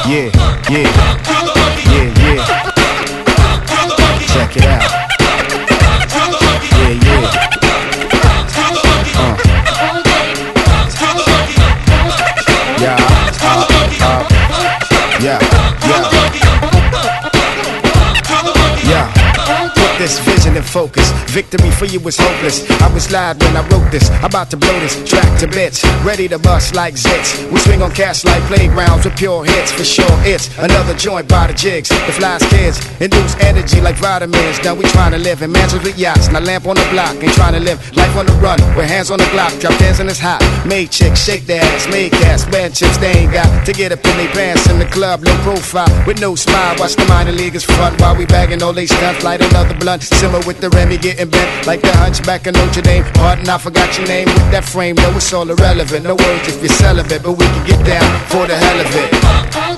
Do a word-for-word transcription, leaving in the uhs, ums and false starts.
Yeah, yeah, yeah, yeah. Check it out. Yeah, yeah. Uh. Yeah, uh, uh, yeah, yeah. Yeah. Put this vision in focus. Victory for you was hopeless. I was live when I wrote this. I'm about to blow this track to bits. Ready to bust like zits. We swing on cast like playgrounds with pure hits. For sure it's another joint by the jigs. The flies kids induce energy like vitamins. Now we trying to live in mansions with yachts. Now lamp on the block. Ain't trying to live life on the run with hands on the block. Drop dance and it's hot. Made chicks shake their ass. Made cats, bad chips they ain't got to get up in their pants in the club. No profile with no smile. Watch the minor leaguers front while we bagging all they stunts. Light another blunt. Simmer with the Remy getting bent like the hunchback of Notre Dame. Pardon, I forgot your name with that frame. No, it's all irrelevant. No words if you're celibate, but we can get down for the hell of it.